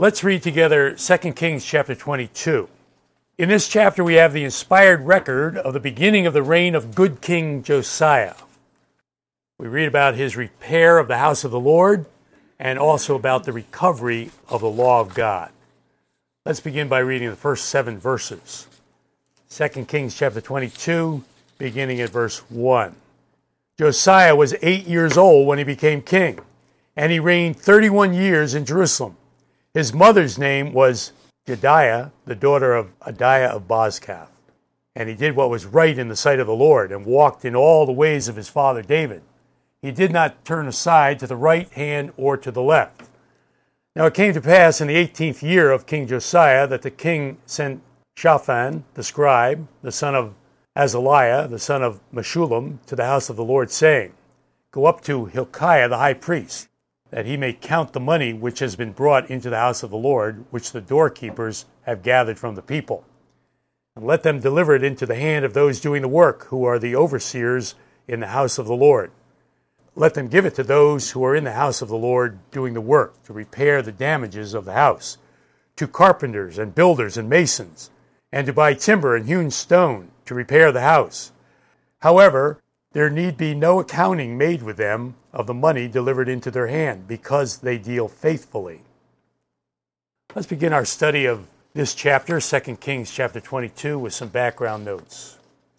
Let's read together 2 Kings chapter 22. In this chapter we have the inspired record of the beginning of the reign of good King Josiah. We read about his repair of the house of the Lord and also about the recovery of the law of God. Let's begin by reading the first 7 verses. 2 Kings chapter 22, beginning at verse 1. Josiah was 8 years old when he became king, and he reigned 31 years in Jerusalem. His mother's name was Jediah, the daughter of Adiah of Bozkath. And he did what was right in the sight of the Lord, and walked in all the ways of his father David. He did not turn aside to the right hand or to the left. Now it came to pass in the 18th year of King Josiah that the king sent Shaphan, the scribe, the son of Azaliah, the son of Meshullam, to the house of the Lord, saying, Go up to Hilkiah the high priest, that he may count the money which has been brought into the house of the Lord, which the doorkeepers have gathered from the people. And let them deliver it into the hand of those doing the work, who are the overseers in the house of the Lord. Let them give it to those who are in the house of the Lord doing the work, to repair the damages of the house, to carpenters and builders and masons, and to buy timber and hewn stone to repair the house. However, there need be no accounting made with them of the money delivered into their hand, because they deal faithfully. Let's begin our study of this chapter, 2 Kings chapter 22, with some background notes.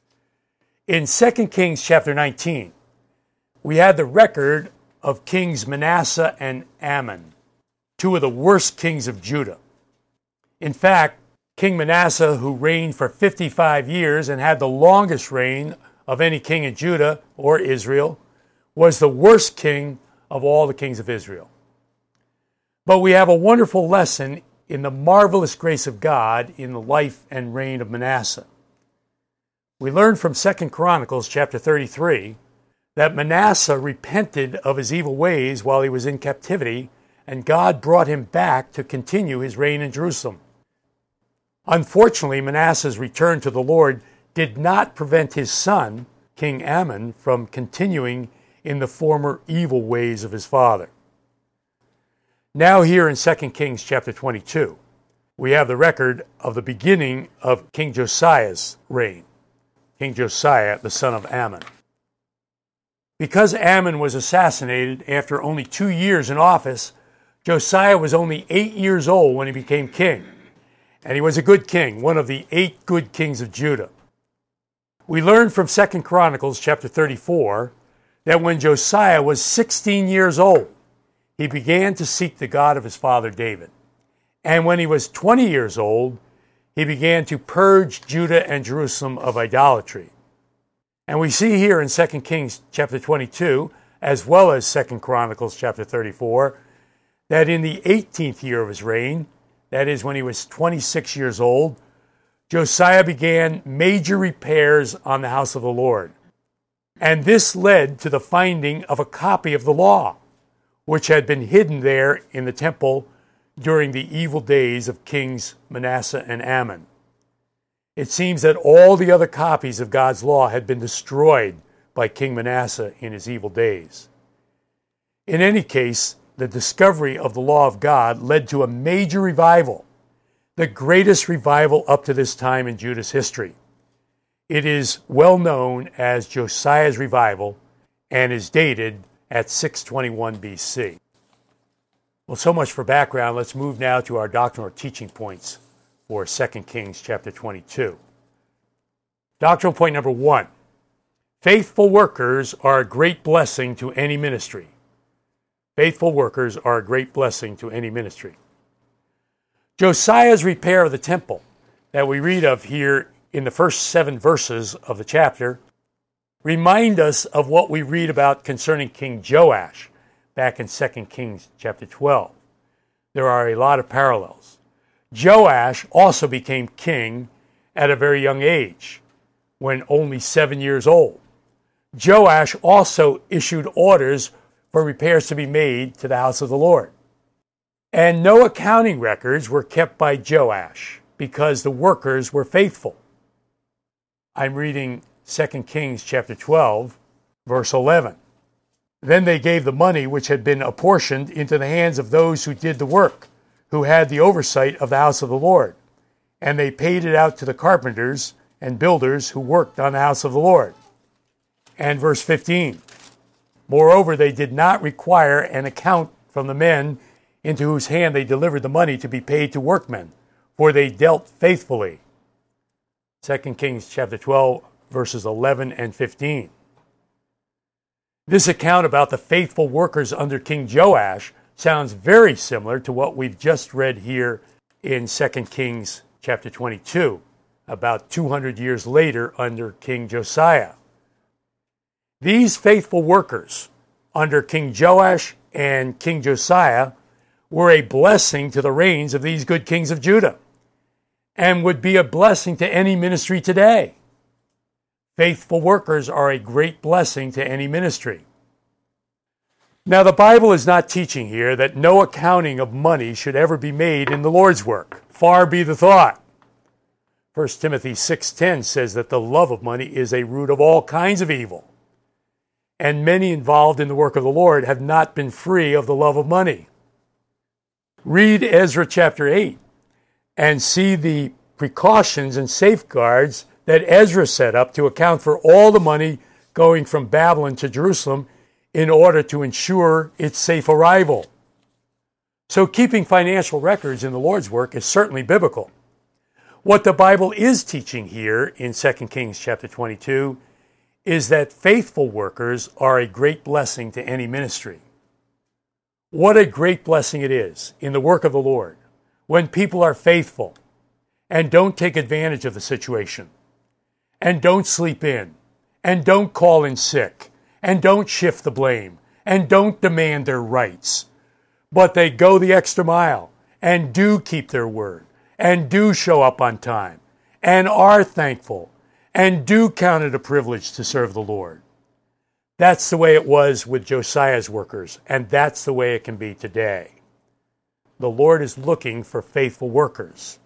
In 2 Kings chapter 19, we had the record of kings Manasseh and Amon, two of the worst kings of Judah. In fact, King Manasseh, who reigned for 55 years and had the longest reign of any king in Judah or Israel, was the worst king of all the kings of Israel. But we have a wonderful lesson in the marvelous grace of God in the life and reign of Manasseh. We learn from 2 Chronicles chapter 33 that Manasseh repented of his evil ways while he was in captivity, and God brought him back to continue his reign in Jerusalem. Unfortunately, Manasseh's return to the Lord did not prevent his son, King Amon, from continuing in the former evil ways of his father. Now here in 2 Kings chapter 22, we have the record of the beginning of King Josiah's reign. King Josiah, the son of Amon. Because Amon was assassinated after only 2 years in office, Josiah was only 8 years old when he became king. And he was a good king, one of the 8 good kings of Judah. We learn from 2 Chronicles chapter 34 that when Josiah was 16 years old, he began to seek the God of his father David. And when he was 20 years old, he began to purge Judah and Jerusalem of idolatry. And we see here in 2 Kings chapter 22, as well as 2 Chronicles chapter 34, that in the 18th year of his reign, that is when he was 26 years old, Josiah began major repairs on the house of the Lord. And this led to the finding of a copy of the law, which had been hidden there in the temple during the evil days of kings Manasseh and Amon. It seems that all the other copies of God's law had been destroyed by King Manasseh in his evil days. In any case, the discovery of the law of God led to a major revival, the greatest revival up to this time in Judah's history. It is well known as Josiah's revival and is dated at 621 BC. Well, so much for background. Let's move now to our doctrinal teaching points for 2 Kings chapter 22. Doctrinal point number 1. Faithful workers are a great blessing to any ministry. Faithful workers are a great blessing to any ministry. Josiah's repair of the temple that we read of here in the first 7 verses of the chapter remind us of what we read about concerning King Joash back in 2 Kings chapter 12. There are a lot of parallels. Joash also became king at a very young age, when only 7 years old. Joash also issued orders for repairs to be made to the house of the Lord. And no accounting records were kept by Joash because the workers were faithful. I'm reading 2 Kings chapter 12, verse 11. Then they gave the money which had been apportioned into the hands of those who did the work, who had the oversight of the house of the Lord, and they paid it out to the carpenters and builders who worked on the house of the Lord. And verse 15, moreover, they did not require an account from the men into whose hand they delivered the money to be paid to workmen, for they dealt faithfully. 2 Kings chapter 12, verses 11 and 15. This account about the faithful workers under King Joash sounds very similar to what we've just read here in 2 Kings chapter 22, about 200 years later under King Josiah. These faithful workers under King Joash and King Josiah were a blessing to the reigns of these good kings of Judah, and would be a blessing to any ministry today. Faithful workers are a great blessing to any ministry. Now, the Bible is not teaching here that no accounting of money should ever be made in the Lord's work. Far be the thought. 1 Timothy 6:10 says that the love of money is a root of all kinds of evil. And many involved in the work of the Lord have not been free of the love of money. Read Ezra chapter 8 and see the precautions and safeguards that Ezra set up to account for all the money going from Babylon to Jerusalem in order to ensure its safe arrival. So keeping financial records in the Lord's work is certainly biblical. What the Bible is teaching here in 2 Kings chapter 22 is that faithful workers are a great blessing to any ministry. What a great blessing it is in the work of the Lord when people are faithful and don't take advantage of the situation, and don't sleep in, and don't call in sick, and don't shift the blame, and don't demand their rights, but they go the extra mile and do keep their word, and do show up on time, and are thankful, and do count it a privilege to serve the Lord. That's the way it was with Josiah's workers, and that's the way it can be today. The Lord is looking for faithful workers.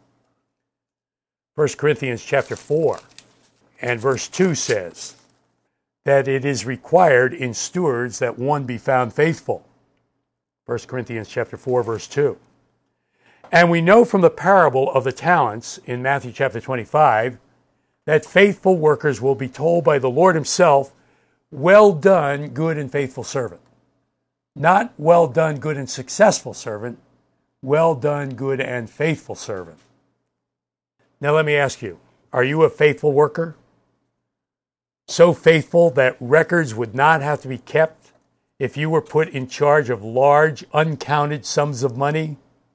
1 Corinthians chapter 4 and verse 2 says that it is required in stewards that one be found faithful. 1 Corinthians chapter 4, verse 2. And we know from the parable of the talents in Matthew chapter 25 that faithful workers will be told by the Lord himself, well done, good and faithful servant. Not well done, good and successful servant. Well done, good and faithful servant. Now let me ask you, are you a faithful worker? So faithful that records would not have to be kept if you were put in charge of large, uncounted sums of money?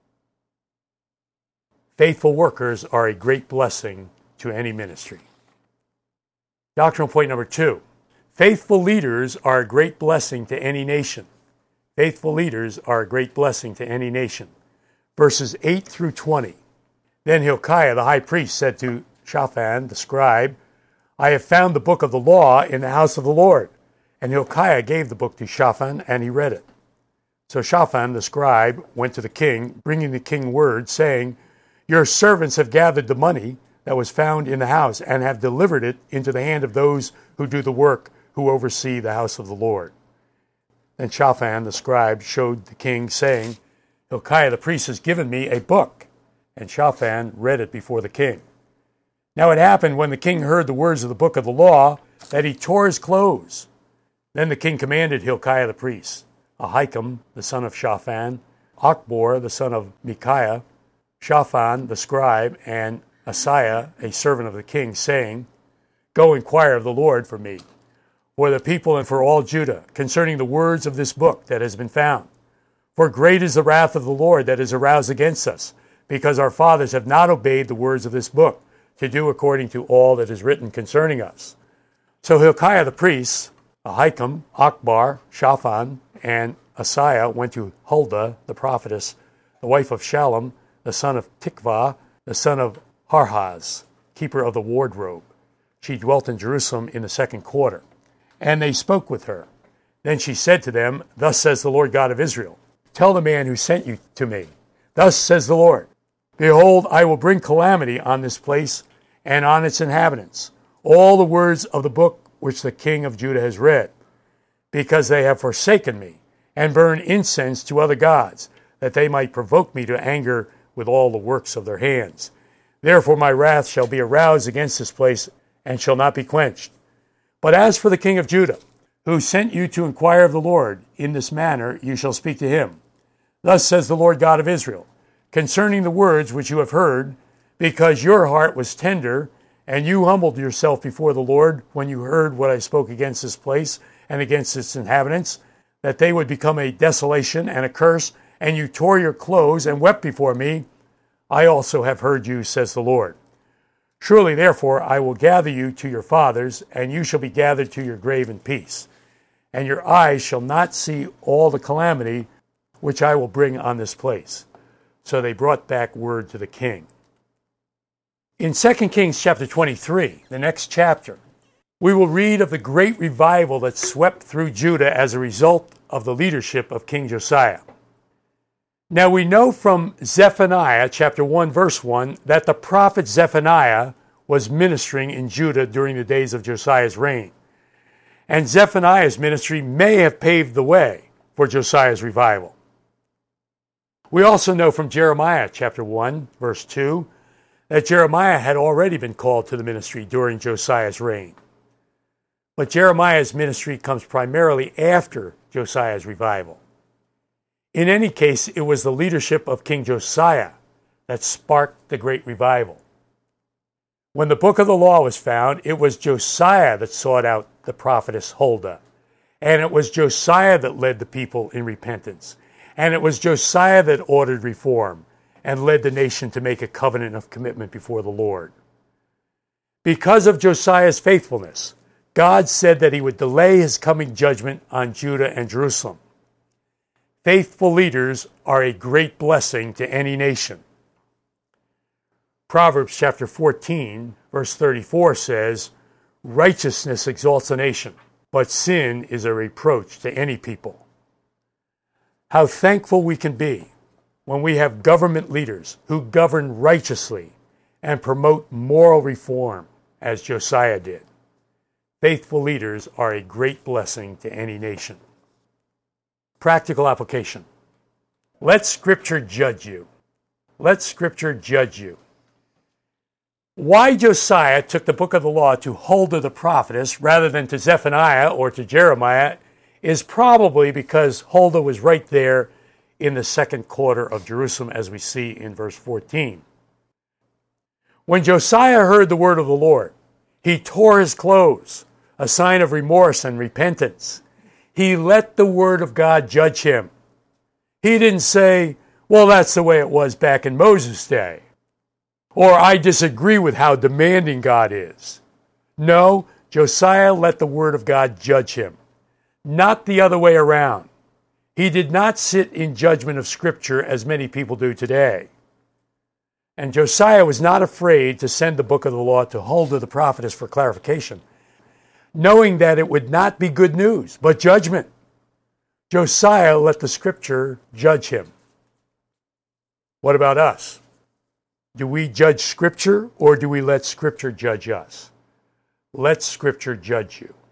Faithful workers are a great blessing to any ministry. Doctrinal point number 2. Faithful leaders are a great blessing to any nation. Faithful leaders are a great blessing to any nation. Verses 8 through 20. Then Hilkiah the high priest said to Shaphan the scribe, I have found the book of the law in the house of the Lord. And Hilkiah gave the book to Shaphan, and he read it. So Shaphan the scribe went to the king, bringing the king word, saying, Your servants have gathered the money that was found in the house, and have delivered it into the hand of those who do the work, who oversee the house of the Lord. Then Shaphan the scribe showed the king, saying, Hilkiah the priest has given me a book. And Shaphan read it before the king. Now it happened when the king heard the words of the book of the law that he tore his clothes. Then the king commanded Hilkiah the priest, Ahikam the son of Shaphan, Achbor the son of Micaiah, Shaphan the scribe, and Asaiah, a servant of the king, saying, Go inquire of the Lord for me, for the people and for all Judah, concerning the words of this book that has been found. For great is the wrath of the Lord that is aroused against us, because our fathers have not obeyed the words of this book, to do according to all that is written concerning us. So Hilkiah the priest, Ahikam, Achbor, Shaphan, and Asaiah went to Huldah the prophetess, the wife of Shallum, the son of Tikvah, the son of Harhaz, keeper of the wardrobe. She dwelt in Jerusalem in the second quarter. And they spoke with her. Then she said to them, Thus says the Lord God of Israel, Tell the man who sent you to me, Thus says the Lord, Behold, I will bring calamity on this place and on its inhabitants, all the words of the book which the king of Judah has read, because they have forsaken me, and burned incense to other gods, that they might provoke me to anger with all the works of their hands. Therefore my wrath shall be aroused against this place, and shall not be quenched. But as for the king of Judah, who sent you to inquire of the Lord, in this manner you shall speak to him. Thus says the Lord God of Israel, concerning the words which you have heard, because your heart was tender, and you humbled yourself before the Lord when you heard what I spoke against this place and against its inhabitants, that they would become a desolation and a curse, and you tore your clothes and wept before me, I also have heard you, says the Lord. Surely, therefore, I will gather you to your fathers, and you shall be gathered to your grave in peace. And your eyes shall not see all the calamity which I will bring on this place. So they brought back word to the king. In 2 Kings chapter 23, the next chapter, we will read of the great revival that swept through Judah as a result of the leadership of King Josiah. Now we know from Zephaniah chapter 1 verse 1 that the prophet Zephaniah was ministering in Judah during the days of Josiah's reign. And Zephaniah's ministry may have paved the way for Josiah's revival. We also know from Jeremiah chapter 1 verse 2 that Jeremiah had already been called to the ministry during Josiah's reign. But Jeremiah's ministry comes primarily after Josiah's revival. In any case, it was the leadership of King Josiah that sparked the great revival. When the book of the law was found, it was Josiah that sought out the prophetess Huldah, and it was Josiah that led the people in repentance, and it was Josiah that ordered reform and led the nation to make a covenant of commitment before the Lord. Because of Josiah's faithfulness, God said that he would delay his coming judgment on Judah and Jerusalem. Faithful leaders are a great blessing to any nation. Proverbs chapter 14, verse 34 says, righteousness exalts a nation, but sin is a reproach to any people. How thankful we can be when we have government leaders who govern righteously and promote moral reform, as Josiah did. Faithful leaders are a great blessing to any nation. Practical application. Let Scripture judge you. Let Scripture judge you. Why Josiah took the book of the law to Huldah the prophetess rather than to Zephaniah or to Jeremiah is probably because Huldah was right there in the second quarter of Jerusalem, as we see in verse 14. When Josiah heard the word of the Lord, he tore his clothes, a sign of remorse and repentance. He let the word of God judge him. He didn't say, well, that's the way it was back in Moses' day. Or I disagree with how demanding God is. No, Josiah let the word of God judge him. Not the other way around. He did not sit in judgment of Scripture as many people do today. And Josiah was not afraid to send the book of the law to Huldah the prophetess for clarification, knowing that it would not be good news, but judgment. Josiah let the Scripture judge him. What about us? Do we judge Scripture, or do we let Scripture judge us? Let Scripture judge you.